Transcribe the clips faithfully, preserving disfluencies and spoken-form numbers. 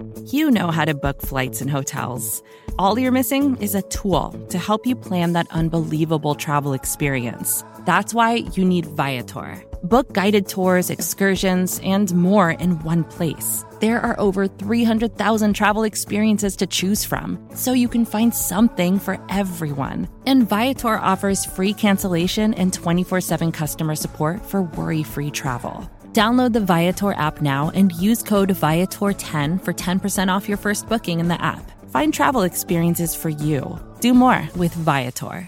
You know how to book flights and hotels. All you're missing is a tool to help you plan that unbelievable travel experience. That's why you need Viator. Book guided tours, excursions, and more in one place. There are over three hundred thousand travel experiences to choose from, so you can find something for everyone. And Viator offers free cancellation and twenty-four seven customer support for worry-free travel. Download the Viator app now and use code Viator ten for ten percent off your first booking in the app. Find travel experiences for you. Do more with Viator.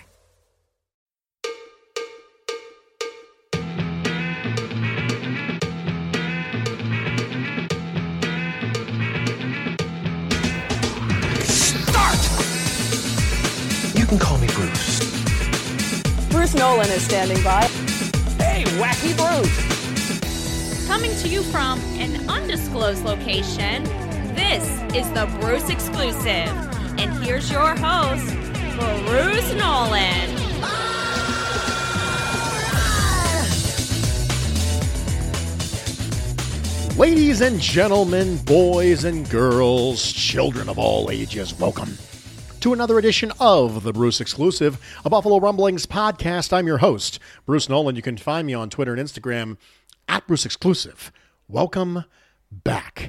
You can call me Bruce. Bruce Nolan is standing by. Hey, Wacky Bruce! Coming to you from an undisclosed location, this is the Bruce Exclusive. And here's your host, Bruce Nolan. Ladies and gentlemen, boys and girls, children of all ages, welcome to another edition of the Bruce Exclusive, a Buffalo Rumblings podcast. I'm your host, Bruce Nolan. You can find me on Twitter and Instagram at Bruce Exclusive. Welcome back.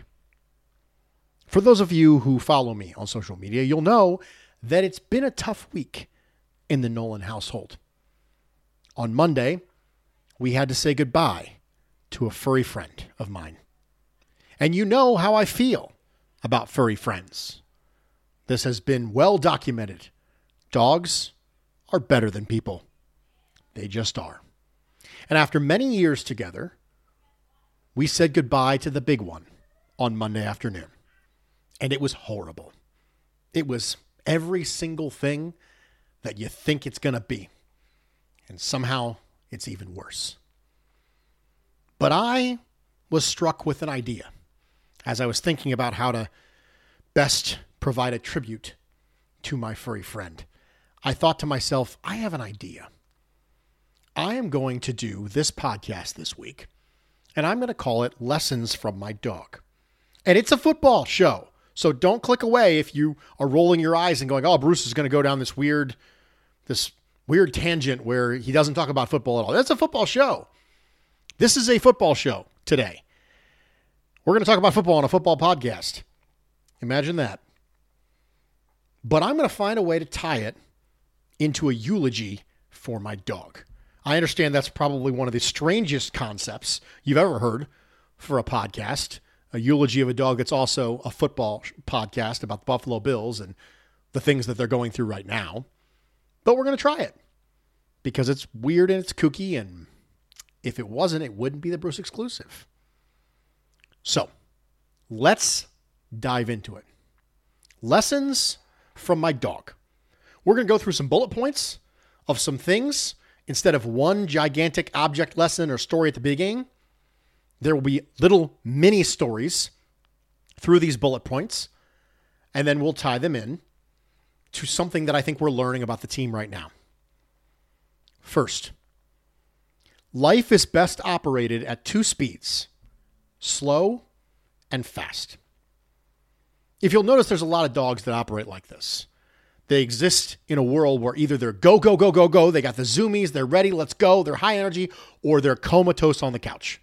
For those of you who follow me on social media, you'll know that it's been a tough week in the Nolan household. On Monday, we had to say goodbye to a furry friend of mine. And you know how I feel about furry friends. This has been well documented. Dogs are better than people. They just are. And after many years together, we said goodbye to the big one on Monday afternoon. And it was horrible. It was every single thing that you think it's going to be. And somehow it's even worse. But I was struck with an idea as I was thinking about how to best provide a tribute to my furry friend. I thought to myself, I have an idea. I am going to do this podcast this week, and I'm going to call it Lessons from My Dog. And it's a football show, so don't click away if you are rolling your eyes and going, oh, Bruce is going to go down this weird, this weird tangent where he doesn't talk about football at all. That's a football show. This is a football show today. We're going to talk about football on a football podcast. Imagine that. But I'm going to find a way to tie it into a eulogy for my dog. I understand that's probably one of the strangest concepts you've ever heard for a podcast. A eulogy of a dog that's also a football podcast about the Buffalo Bills and the things that they're going through right now. But we're going to try it because it's weird and it's kooky. And if it wasn't, it wouldn't be the Bruce Exclusive. So let's dive into it. Lessons from my dog. We're going to go through some bullet points of some things. Instead of one gigantic object lesson or story at the beginning, there will be little mini stories through these bullet points, and then we'll tie them in to something that I think we're learning about the team right now. First, life is best operated at two speeds, slow and fast. If you'll notice, there's a lot of dogs that operate like this. They exist in a world where either they're go, go, go, go, go, they got the zoomies, they're ready, let's go, they're high energy, or they're comatose on the couch.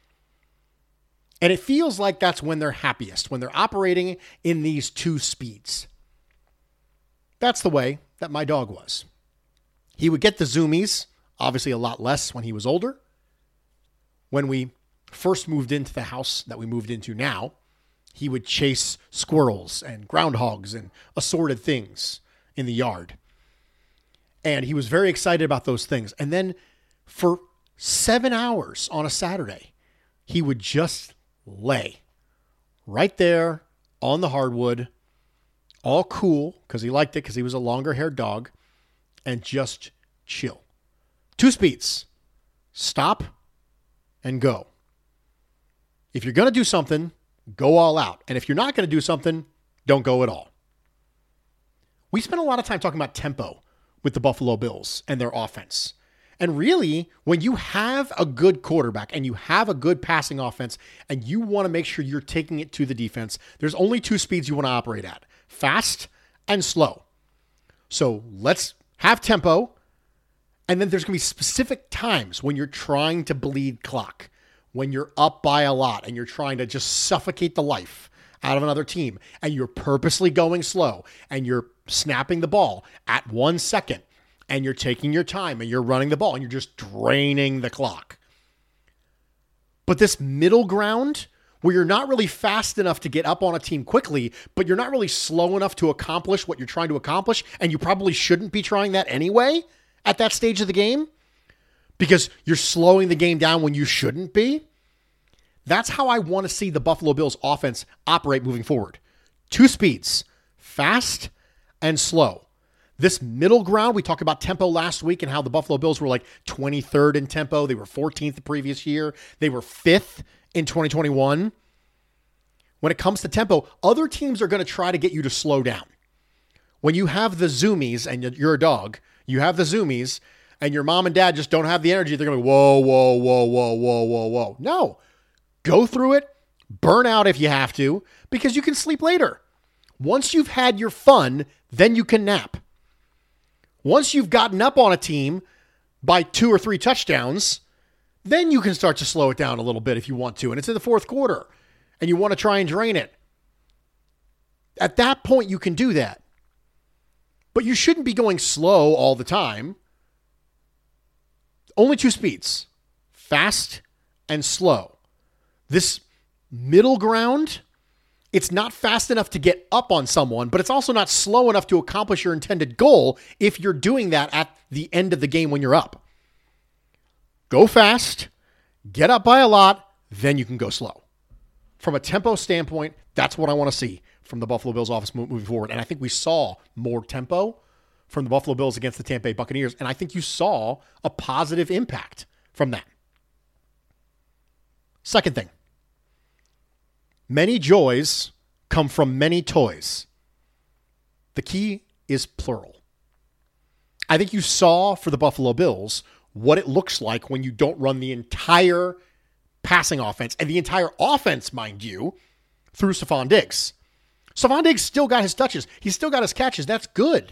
And it feels like that's when they're happiest, when they're operating in these two speeds. That's the way that my dog was. He would get the zoomies, obviously a lot less when he was older. When we first moved into the house that we moved into now, he would chase squirrels and groundhogs and assorted things in the yard. And he was very excited about those things. And then for seven hours on a Saturday, he would just lay right there on the hardwood, all cool, because he liked it, because he was a longer-haired dog, and just chill. Two speeds. Stop and go. If you're going to do something, go all out. And if you're not going to do something, don't go at all. We spent a lot of time talking about tempo with the Buffalo Bills and their offense. And really, when you have a good quarterback and you have a good passing offense and you want to make sure you're taking it to the defense, there's only two speeds you want to operate at: fast and slow. So let's have tempo. And then there's going to be specific times when you're trying to bleed clock, when you're up by a lot and you're trying to just suffocate the life out of another team, and you're purposely going slow and you're snapping the ball at one second and you're taking your time and you're running the ball and you're just draining the clock. But this middle ground where you're not really fast enough to get up on a team quickly, but you're not really slow enough to accomplish what you're trying to accomplish, and you probably shouldn't be trying that anyway at that stage of the game because you're slowing the game down when you shouldn't be. That's how I want to see the Buffalo Bills offense operate moving forward. Two speeds, fast and slow. This middle ground, we talked about tempo last week and how the Buffalo Bills were like twenty-third in tempo. They were fourteenth the previous year. They were fifth in twenty twenty-one. When it comes to tempo, other teams are going to try to get you to slow down. When you have the zoomies and you're a dog, you have the zoomies and your mom and dad just don't have the energy, they're going to be, whoa, whoa, whoa, whoa, whoa, whoa, whoa. No. Go through it, burn out if you have to, because you can sleep later. Once you've had your fun, then you can nap. Once you've gotten up on a team by two or three touchdowns, then you can start to slow it down a little bit if you want to. And it's in the fourth quarter and you want to try and drain it. At that point, you can do that. But you shouldn't be going slow all the time. Only two speeds, fast and slow. This middle ground, it's not fast enough to get up on someone, but it's also not slow enough to accomplish your intended goal if you're doing that at the end of the game when you're up. Go fast, get up by a lot, then you can go slow. From a tempo standpoint, that's what I want to see from the Buffalo Bills offense moving forward. And I think we saw more tempo from the Buffalo Bills against the Tampa Bay Buccaneers, and I think you saw a positive impact from that. Second thing. Many joys come from many toys. The key is plural. I think you saw for the Buffalo Bills what it looks like when you don't run the entire passing offense, and the entire offense, mind you, through Stefon Diggs. Stefon Diggs still got his touches. He's still got his catches. That's good.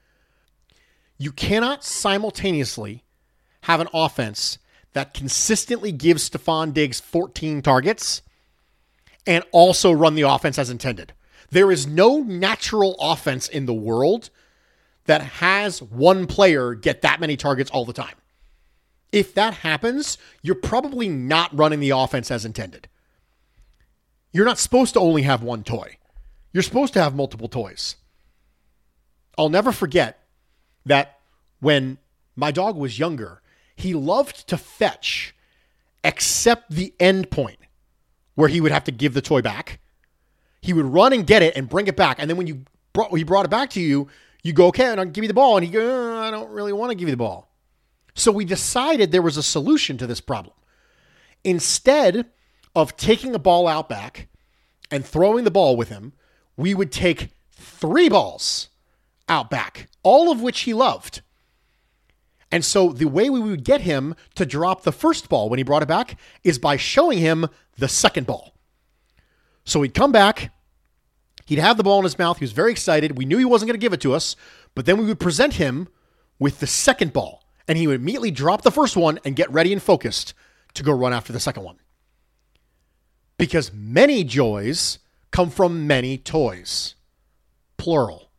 You cannot simultaneously have an offense that consistently gives Stefon Diggs fourteen targets and also run the offense as intended. There is no natural offense in the world that has one player get that many targets all the time. If that happens, you're probably not running the offense as intended. You're not supposed to only have one toy. You're supposed to have multiple toys. I'll never forget that when my dog was younger, he loved to fetch except the end point where he would have to give the toy back. He would run and get it and bring it back. And then when you brought, he brought it back to you, you go, okay, and I'll give you the ball. And he goes, oh, I don't really want to give you the ball. So we decided there was a solution to this problem. Instead of taking the ball out back and throwing the ball with him, we would take three balls out back, all of which he loved. And so the way we would get him to drop the first ball when he brought it back is by showing him the second ball. So he'd come back, he'd have the ball in his mouth, he was very excited, we knew he wasn't going to give it to us, but then we would present him with the second ball, and he would immediately drop the first one and get ready and focused to go run after the second one. Because many joys come from many toys. Plural.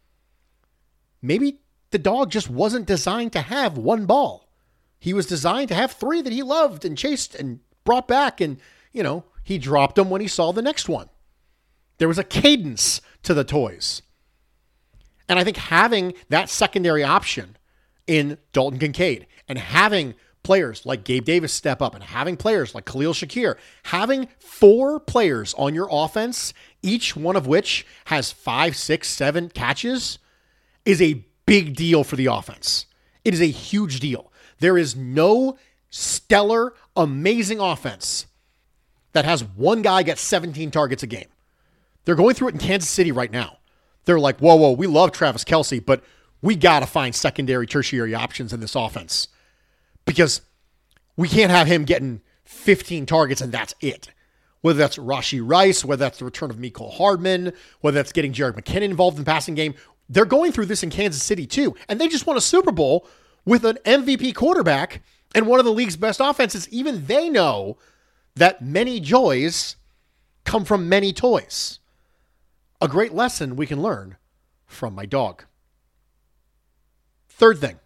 Maybe the dog just wasn't designed to have one ball. He was designed to have three that he loved and chased and brought back, and, you know, he dropped them when he saw the next one. There was a cadence to the toys. And I think having that secondary option in Dalton Kincaid and having players like Gabe Davis step up and having players like Khalil Shakir, having four players on your offense, each one of which has five, six, seven catches, is a big deal for the offense. It is a huge deal. There is no stellar, amazing offense that has one guy get seventeen targets a game. They're going through it in Kansas City right now. They're like, whoa, whoa, we love Travis Kelce, but we got to find secondary, tertiary options in this offense. because we can't have him getting fifteen targets and that's it. Whether that's Rashee Rice, whether that's the return of Mecole Hardman, whether that's getting Jerick McKinnon involved in the passing game. They're going through this in Kansas City too. And they just won a Super Bowl with an M V P quarterback and one of the league's best offenses. Even they know that many joys come from many toys. A great lesson we can learn from my dog. Third thing,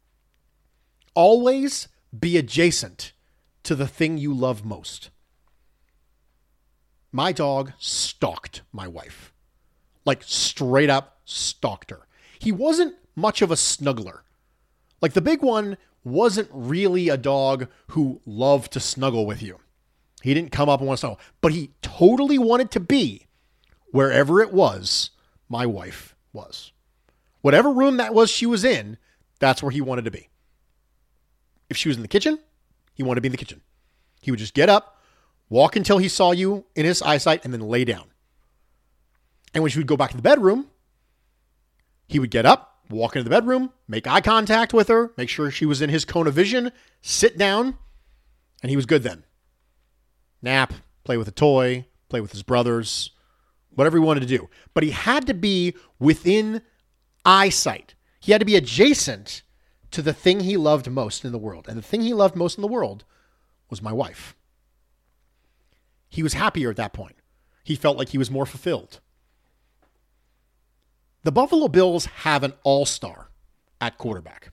always be adjacent to the thing you love most. My dog stalked my wife. Like straight up stalked her. He wasn't much of a snuggler. Like the big one wasn't really a dog who loved to snuggle with you. He didn't come up and want to snuggle, but he totally wanted to be wherever it was my wife was. Whatever room that was she was in, that's where he wanted to be. If she was in the kitchen, he wanted to be in the kitchen. He would just get up, walk until he saw you in his eyesight, and then lay down. And when she would go back to the bedroom, he would get up, walk into the bedroom, make eye contact with her, make sure she was in his cone of vision, sit down, and he was good then. Nap, play with a toy, play with his brothers, whatever he wanted to do. But he had to be within eyesight. He had to be adjacent to the thing he loved most in the world. And the thing he loved most in the world was my wife. He was happier at that point. He felt like he was more fulfilled. The Buffalo Bills have an all-star at quarterback.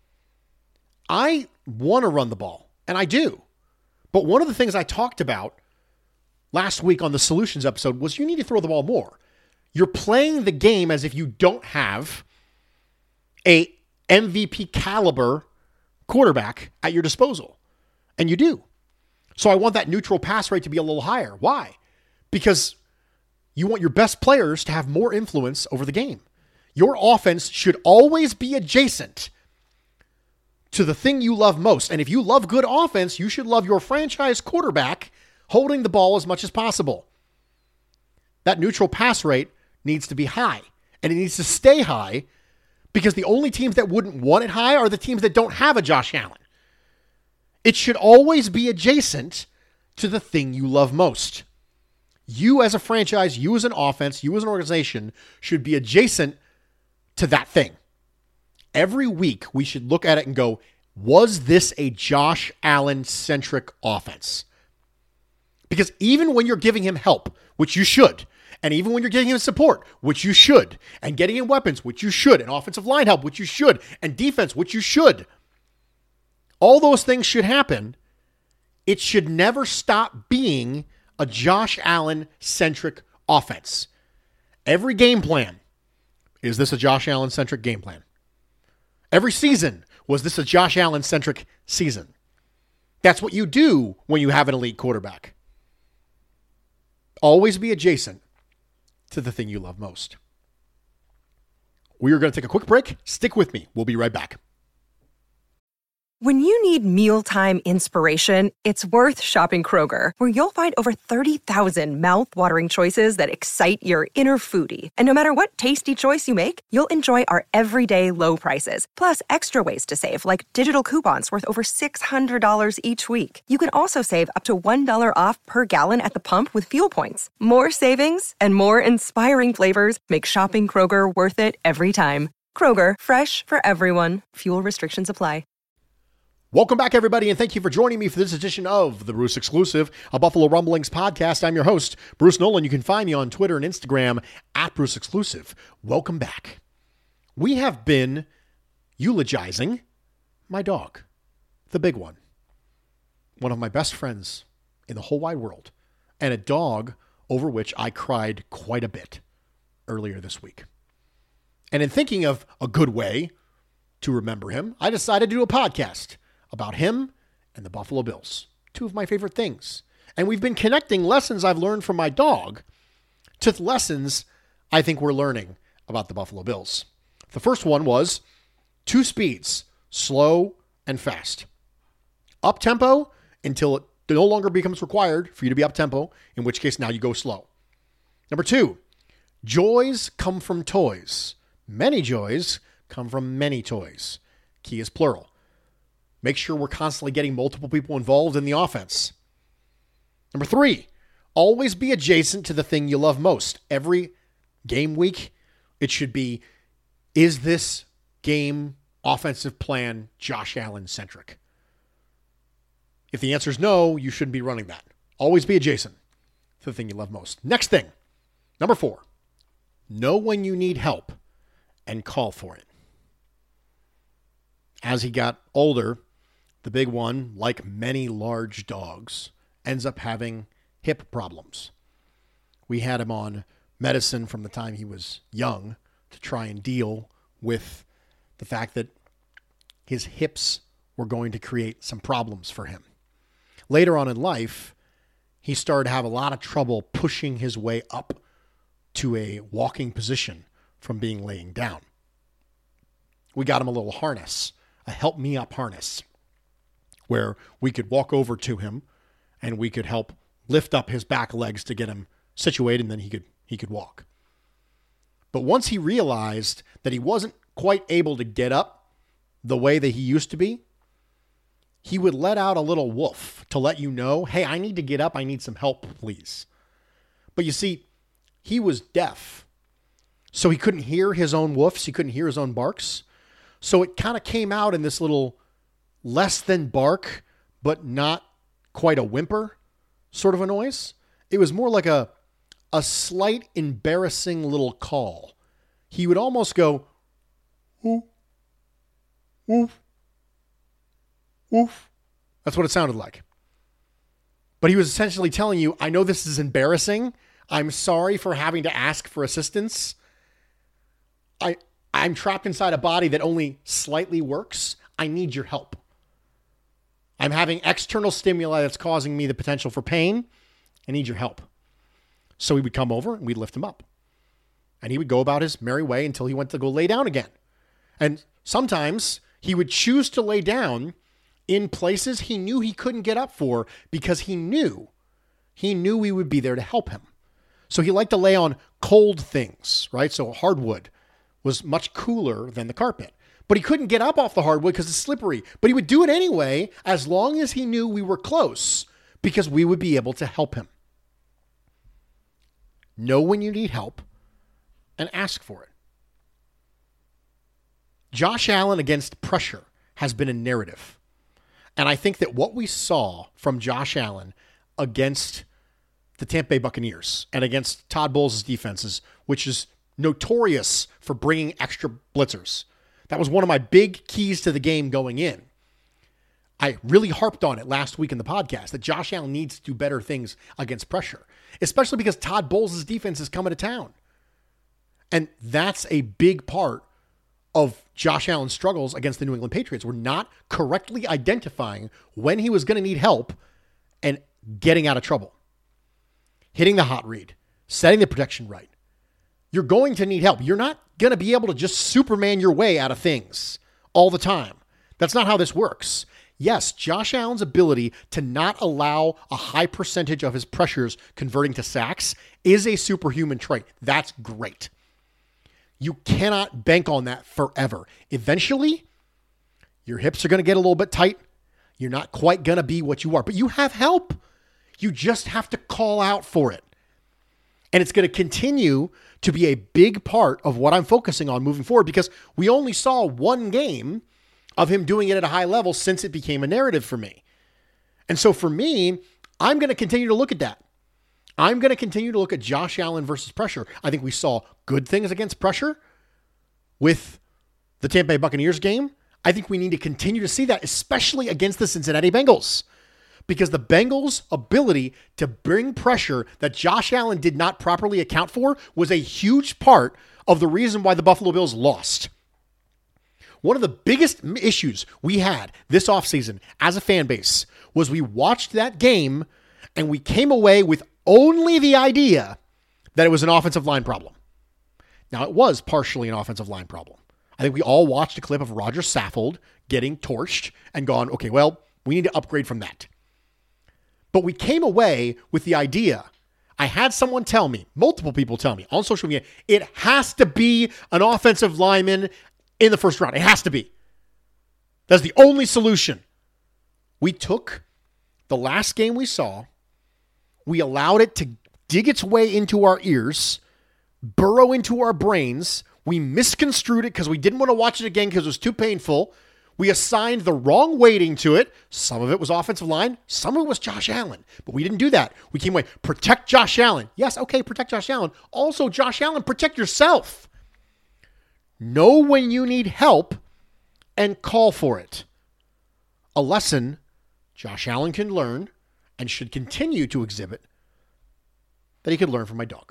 I want to run the ball, and I do. But one of the things I talked about last week on the Solutions episode was you need to throw the ball more. You're playing the game as if you don't have a M V P caliber quarterback at your disposal. And you do. So I want that neutral pass rate to be a little higher. Why? Because you want your best players to have more influence over the game. Your offense should always be adjacent to the thing you love most. And if you love good offense, you should love your franchise quarterback holding the ball as much as possible. That neutral pass rate needs to be high, and it needs to stay high, because the only teams that wouldn't want it high are the teams that don't have a Josh Allen. It should always be adjacent to the thing you love most. You as a franchise, you as an offense, you as an organization should be adjacent to that thing. Every week, we should look at it and go, was this a Josh Allen-centric offense? Because even when you're giving him help, which you should, and even when you're giving him support, which you should, and getting him weapons, which you should, and offensive line help, which you should, and defense, which you should, all those things should happen. It should never stop being a Josh Allen-centric offense. Every game plan, is this a Josh Allen-centric game plan? Every season, was this a Josh Allen-centric season? That's what you do when you have an elite quarterback. Always be adjacent to the thing you love most. We are going to take a quick break. Stick with me. We'll be right back. When you need mealtime inspiration, it's worth shopping Kroger, where you'll find over thirty thousand mouth-watering choices that excite your inner foodie. And no matter what tasty choice you make, you'll enjoy our everyday low prices, plus extra ways to save, like digital coupons worth over six hundred dollars each week. You can also save up to one dollar off per gallon at the pump with fuel points. More savings and more inspiring flavors make shopping Kroger worth it every time. Kroger, fresh for everyone. Fuel restrictions apply. Welcome back, everybody, and thank you for joining me for this edition of the Bruce Exclusive, a Buffalo Rumblings podcast. I'm your host, Bruce Nolan. You can find me on Twitter and Instagram at Bruce Exclusive. Welcome back. We have been eulogizing my dog, the big one, one of my best friends in the whole wide world, and a dog over which I cried quite a bit earlier this week. And in thinking of a good way to remember him, I decided to do a podcast about him and the Buffalo Bills, two of my favorite things. And we've been connecting lessons I've learned from my dog to lessons I think we're learning about the Buffalo Bills. The first one was two speeds, slow and fast. Up-tempo until it no longer becomes required for you to be up-tempo, in which case now you go slow. Number two, joys come from toys. Many joys come from many toys. Key is plural. Make sure we're constantly getting multiple people involved in the offense. Number three, always be adjacent to the thing you love most. Every game week, it should be, is this game offensive plan Josh Allen centric? If the answer is no, you shouldn't be running that. Always be adjacent to the thing you love most. Next thing, number four, know when you need help and call for it. As he got older, the big one, like many large dogs, ends up having hip problems. We had him on medicine from the time he was young to try and deal with the fact that his hips were going to create some problems for him. Later on in life, he started to have a lot of trouble pushing his way up to a walking position from being laying down. We got him a little harness, a help me up harness, where we could walk over to him and we could help lift up his back legs to get him situated, and then he could he could walk. But once he realized that he wasn't quite able to get up the way that he used to be, he would let out a little woof to let you know, hey, I need to get up. I need some help, please. But you see, he was deaf, so he couldn't hear his own woofs. He couldn't hear his own barks. So it kind of came out in this little less than bark, but not quite a whimper sort of a noise. It was more like a, a slight embarrassing little call. He would almost go, woof, woof, woof. That's what it sounded like. But he was essentially telling you, I know this is embarrassing. I'm sorry for having to ask for assistance. I, I'm trapped inside a body that only slightly works. I need your help. I'm having external stimuli that's causing me the potential for pain. I need your help. So he would come over and we'd lift him up. And he would go about his merry way until he went to go lay down again. And sometimes he would choose to lay down in places he knew he couldn't get up for because he knew, he knew we would be there to help him. So he liked to lay on cold things, right? So hardwood was much cooler than the carpet. But he couldn't get up off the hardwood because it's slippery. But he would do it anyway as long as he knew we were close because we would be able to help him. Know when you need help and ask for it. Josh Allen against pressure has been a narrative. And I think that what we saw from Josh Allen against the Tampa Bay Buccaneers and against Todd Bowles' defenses, which is notorious for bringing extra blitzers. That was one of my big keys to the game going in. I really harped on it last week in the podcast that Josh Allen needs to do better things against pressure, especially because Todd Bowles' defense is coming to town. And that's a big part of Josh Allen's struggles against the New England Patriots. We're not correctly identifying when he was going to need help and getting out of trouble. Hitting the hot read, setting the protection right. You're going to need help. You're not going to be able to just Superman your way out of things all the time. That's not how this works. Yes, Josh Allen's ability to not allow a high percentage of his pressures converting to sacks is a superhuman trait. That's great. You cannot bank on that forever. Eventually, your hips are going to get a little bit tight. You're not quite going to be what you are, but you have help. You just have to call out for it. And it's going to continue to be a big part of what I'm focusing on moving forward because we only saw one game of him doing it at a high level since it became a narrative for me. And so for me, I'm going to continue to look at that. I'm going to continue to look at Josh Allen versus pressure. I think we saw good things against pressure with the Tampa Bay Buccaneers game. I think we need to continue to see that, especially against the Cincinnati Bengals. Because the Bengals' ability to bring pressure that Josh Allen did not properly account for was a huge part of the reason why the Buffalo Bills lost. One of the biggest issues we had this offseason as a fan base was we watched that game and we came away with only the idea that it was an offensive line problem. Now, it was partially an offensive line problem. I think we all watched a clip of Roger Saffold getting torched and gone, okay, well, we need to upgrade from that. But we came away with the idea. I had someone tell me, multiple people tell me on social media, it has to be an offensive lineman in the first round. It has to be. That's the only solution We took the last game we saw, we allowed it to dig its way into our ears, burrow into our brains. We misconstrued it because we didn't want to watch it again because it was too painful. We assigned the wrong weighting to it. Some of it was offensive line. Some of it was Josh Allen. But we didn't do that. We came away, protect Josh Allen. Yes, okay, protect Josh Allen. Also, Josh Allen, protect yourself. Know when you need help and call for it. A lesson Josh Allen can learn and should continue to exhibit that he could learn from my dog.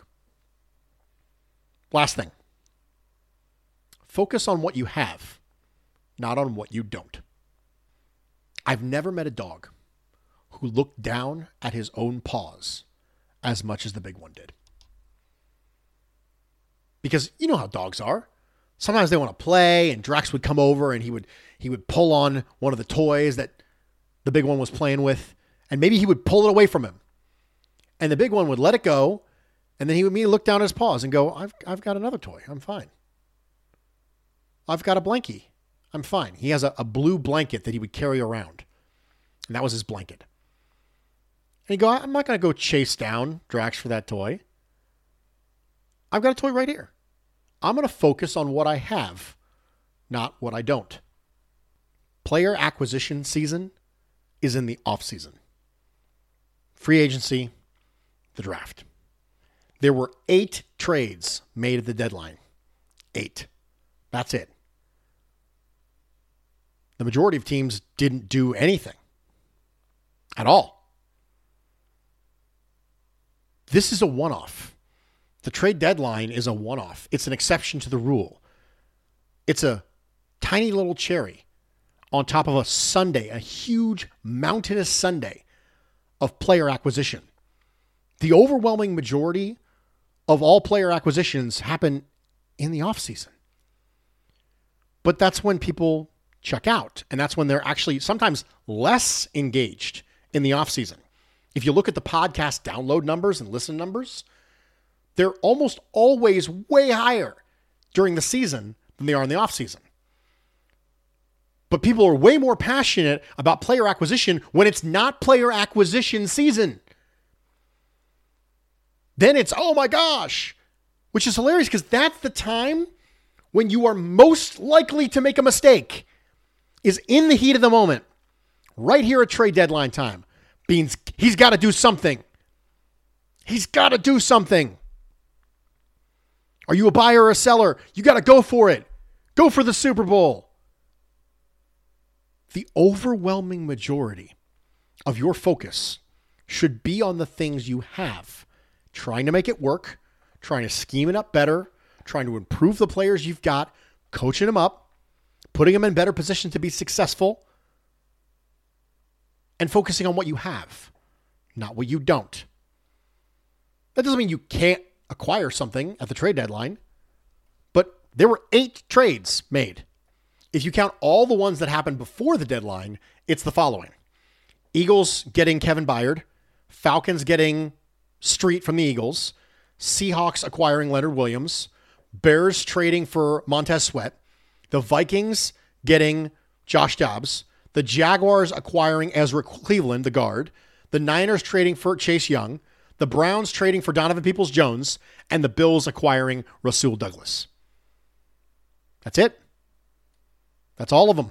Last thing. Focus on what you have, not on what you don't. I've never met a dog who looked down at his own paws as much as the big one did. Because you know how dogs are. Sometimes they want to play, and Drax would come over and he would he would pull on one of the toys that the big one was playing with, and maybe he would pull it away from him. And the big one would let it go, and then he would immediately look down at his paws and go, I've I've got another toy. I'm fine. I've got a blankie. I'm fine. He has a, a blue blanket that he would carry around. And that was his blanket. And he'd go, I'm not going to go chase down Drax for that toy. I've got a toy right here. I'm going to focus on what I have, not what I don't. Player acquisition season is in the off season. Free agency, the draft. There were eight trades made at the deadline. Eight. That's it. The majority of teams didn't do anything at all. This is a one-off. The trade deadline is a one-off. It's an exception to the rule. It's a tiny little cherry on top of a sundae, a huge mountainous sundae of player acquisition. The overwhelming majority of all player acquisitions happen in the offseason. But that's when people check out, and that's when they're actually sometimes less engaged in the offseason. If you look at the podcast download numbers and listen numbers, they're almost always way higher during the season than they are in the offseason. But people are way more passionate about player acquisition when it's not player acquisition season. Then it's, oh my gosh, which is hilarious because that's the time when you are most likely to make a mistake, is in the heat of the moment, right here at trade deadline time. Beans, he's got to do something. He's got to do something. Are you a buyer or a seller? You got to go for it. Go for the Super Bowl. The overwhelming majority of your focus should be on the things you have, trying to make it work, trying to scheme it up better, trying to improve the players you've got, coaching them up, putting them in better position to be successful, and focusing on what you have, not what you don't. That doesn't mean you can't acquire something at the trade deadline, but there were eight trades made. If you count all the ones that happened before the deadline, it's the following. Eagles getting Kevin Byard, Falcons getting Street from the Eagles, Seahawks acquiring Leonard Williams, Bears trading for Montez Sweat, the Vikings getting Josh Dobbs, the Jaguars acquiring Ezra Cleveland, the guard, the Niners trading for Chase Young, the Browns trading for Donovan Peoples-Jones, and the Bills acquiring Rasul Douglas. That's it. That's all of them.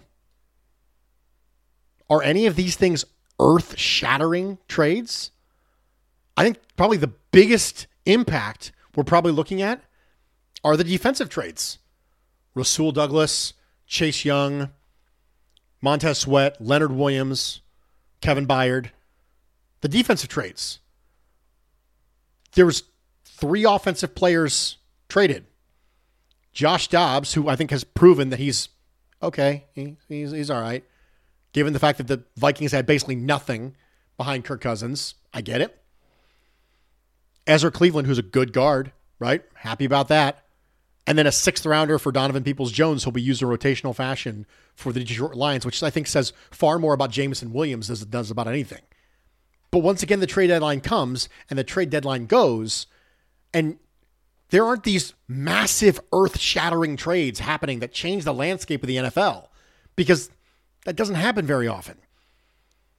Are any of these things earth-shattering trades? I think probably the biggest impact we're probably looking at are the defensive trades. Rasul Douglas, Chase Young, Montez Sweat, Leonard Williams, Kevin Byard. The defensive trades. There was three offensive players traded. Josh Dobbs, who I think has proven that he's okay, he, he's, he's all right. Given the fact that the Vikings had basically nothing behind Kirk Cousins. I get it. Ezra Cleveland, who's a good guard, right? Happy about that. And then a sixth rounder for Donovan Peoples-Jones, who'll be used in rotational fashion for the Detroit Lions, which I think says far more about Jameson Williams as it does about anything. But once again, the trade deadline comes and the trade deadline goes, and there aren't these massive earth-shattering trades happening that change the landscape of the N F L, because that doesn't happen very often.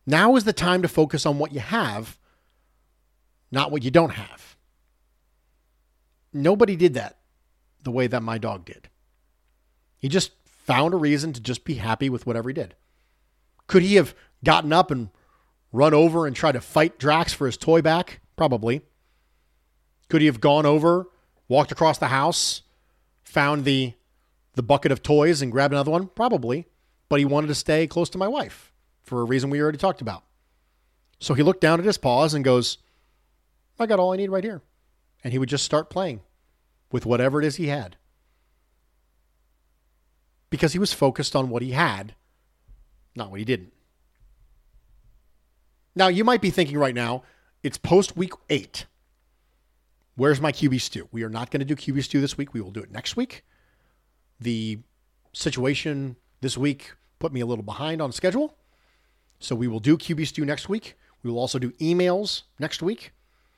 Now is the time to focus on what you have, not what you don't have. Nobody did that the way that my dog did. He just found a reason to just be happy with whatever he did. Could he have gotten up and run over and tried to fight Drax for his toy back? Probably. Could he have gone over, walked across the house, found the, the bucket of toys and grabbed another one? Probably. But he wanted to stay close to my wife for a reason we already talked about. So he looked down at his paws and goes, I got all I need right here. And he would just start playing with whatever it is he had. Because he was focused on what he had, not what he didn't. Now, you might be thinking right now, it's post week eight. Where's my Q B stew? We are not going to do Q B stew this week. We will do it next week. The situation this week put me a little behind on schedule. So we will do Q B stew next week. We will also do emails next week.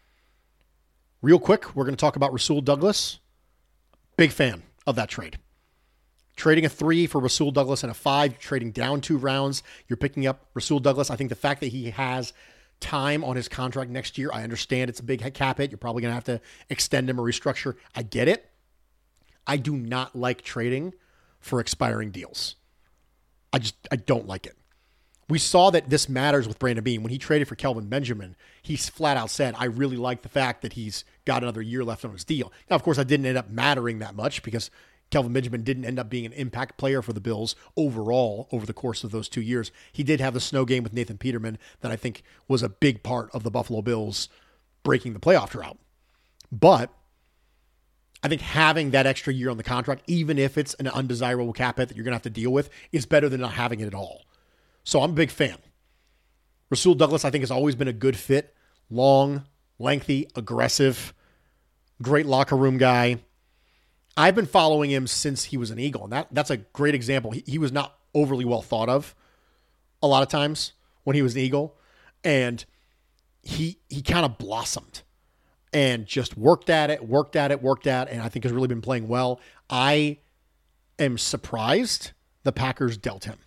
Real quick, we're going to talk about Rasul Douglas. Big fan of that trade. Trading a three for Rasul Douglas and a five, trading down two rounds. You're picking up Rasul Douglas. I think the fact that he has time on his contract next year, I understand it's a big cap hit. You're probably going to have to extend him or restructure. I get it. I do not like trading for expiring deals. I just, I don't like it. We saw that this matters with Brandon Beane. When he traded for Kelvin Benjamin, he's flat out said, I really like the fact that he's got another year left on his deal. Now, of course, that didn't end up mattering that much because Kelvin Benjamin didn't end up being an impact player for the Bills overall over the course of those two years. He did have the snow game with Nathan Peterman that I think was a big part of the Buffalo Bills breaking the playoff drought. But I think having that extra year on the contract, even if it's an undesirable cap hit that you're going to have to deal with, is better than not having it at all. So I'm a big fan. Rasul Douglas, I think, has always been a good fit. Long, lengthy, aggressive, great locker room guy. I've been following him since he was an Eagle, and that, that's a great example. He, he was not overly well thought of a lot of times when he was an Eagle, and he he kind of blossomed and just worked at it, worked at it, worked at it, and I think has really been playing well. I am surprised the Packers dealt him.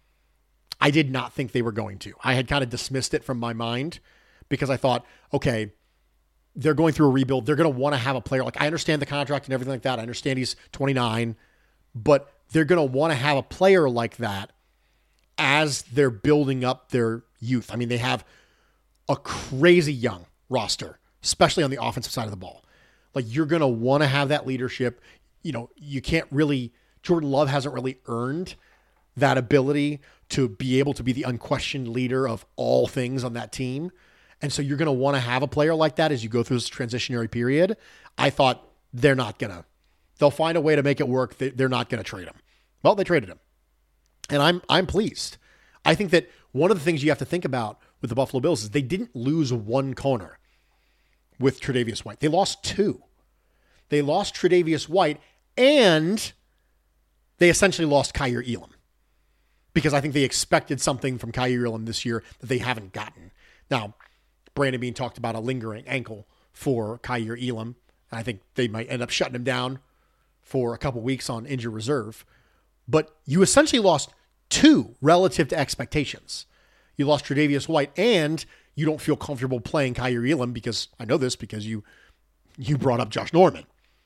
I did not think they were going to. I had kind of dismissed it from my mind because I thought, okay, they're going through a rebuild. They're going to want to have a player. Like, I understand the contract and everything like that. I understand he's twenty-nine, but they're going to want to have a player like that as they're building up their youth. I mean, they have a crazy young roster, especially on the offensive side of the ball. Like, you're going to want to have that leadership. You know, you can't really, Jordan Love hasn't really earned that ability to be able to be the unquestioned leader of all things on that team. And so you're going to want to have a player like that as you go through this transitionary period. I thought they're not going to. They'll find a way to make it work. They're not going to trade him. Well, they traded him. And I'm I'm pleased. I think that one of the things you have to think about with the Buffalo Bills is they didn't lose one corner with Tre'Davious White. They lost two. They lost Tre'Davious White, and they essentially lost Kaiir Elam. Because I think they expected something from Kaiir Elam this year that they haven't gotten. Now, Brandon Beane talked about a lingering ankle for Kaiir Elam. And I think they might end up shutting him down for a couple weeks on injured reserve. But you essentially lost two relative to expectations. You lost Tre'Davious White, and you don't feel comfortable playing Kaiir Elam because I know this because you you brought up Josh Norman.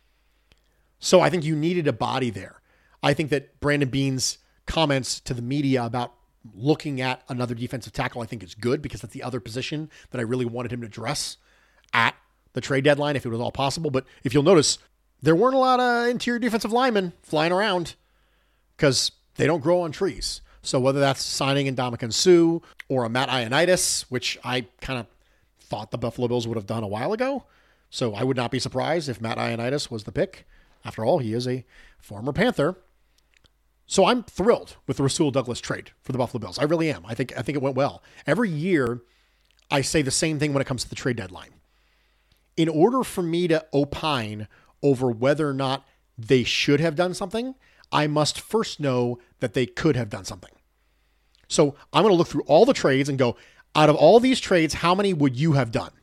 So I think you needed a body there. I think that Brandon Beane's comments to the media about looking at another defensive tackle, I think is good because that's the other position that I really wanted him to address at the trade deadline if it was all possible. But if you'll notice, there weren't a lot of interior defensive linemen flying around because they don't grow on trees. So whether that's signing Ndamukong Suh or a Matt Ioannidis, which I kind of thought the Buffalo Bills would have done a while ago. So I would not be surprised if Matt Ioannidis was the pick. After all, he is a former Panther. So I'm thrilled with the Rasul Douglas trade for the Buffalo Bills. I really am. I think I think it went well. Every year, I say the same thing when it comes to the trade deadline. In order for me to opine over whether or not they should have done something, I must first know that they could have done something. So I'm going to look through all the trades and go, out of all these trades, how many would you have done?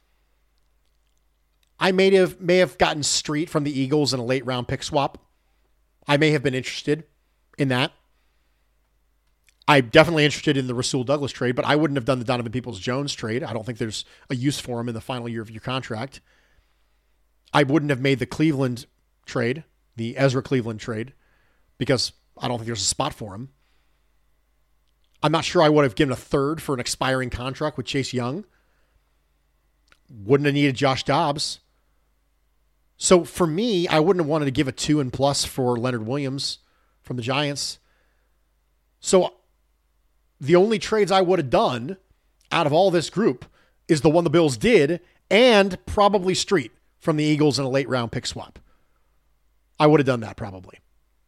I may have may have gotten Street from the Eagles in a late round pick swap. I may have been interested in that. I'm definitely interested in the Rasul Douglas trade, but I wouldn't have done the Donovan Peoples-Jones trade. I don't think there's a use for him in the final year of your contract. I wouldn't have made the Cleveland trade, the Ezra Cleveland trade, because I don't think there's a spot for him. I'm not sure I would have given a third for an expiring contract with Chase Young. Wouldn't have needed Josh Dobbs. So for me, I wouldn't have wanted to give a two and plus for Leonard Williams from the Giants. So the only trades I would have done out of all this group is the one the Bills did, and probably Street from the Eagles in a late round pick swap. I would have done that probably.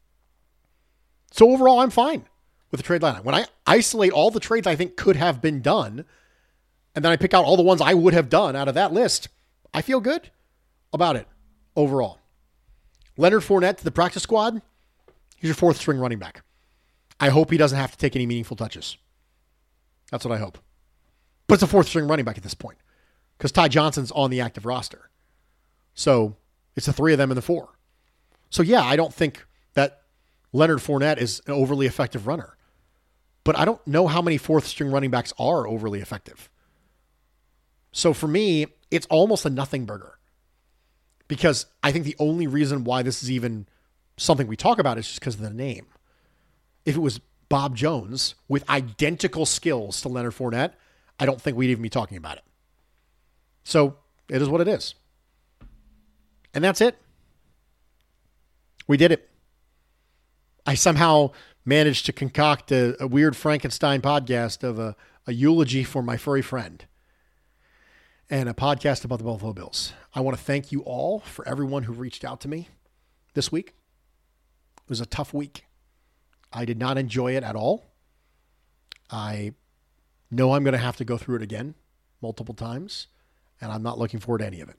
So overall, I'm fine with the trade line. When I isolate all the trades I think could have been done, and then I pick out all the ones I would have done out of that list, I feel good about it overall. Leonard Fournette to the practice squad. He's your fourth string running back. I hope he doesn't have to take any meaningful touches. That's what I hope. But it's a fourth string running back at this point because Ty Johnson's on the active roster. So it's the three of them and the four. So yeah, I don't think that Leonard Fournette is an overly effective runner. But I don't know how many fourth string running backs are overly effective. So for me, it's almost a nothing burger. Because I think the only reason why this is even something we talk about is just because of the name. If it was Bob Jones with identical skills to Leonard Fournette, I don't think we'd even be talking about it. So it is what it is. And that's it. We did it. I somehow managed to concoct a, a weird Frankenstein podcast of a, a eulogy for my furry friend and a podcast about the Buffalo Bills. I want to thank you all for everyone who reached out to me this week. It was a tough week. I did not enjoy it at all. I know I'm going to have to go through it again multiple times, and I'm not looking forward to any of it.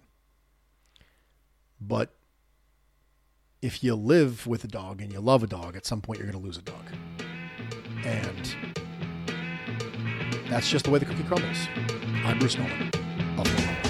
But if you live with a dog and you love a dog, at some point you're going to lose a dog. And that's just the way the cookie crumbles. I'm Bruce Nolan. Buffalo.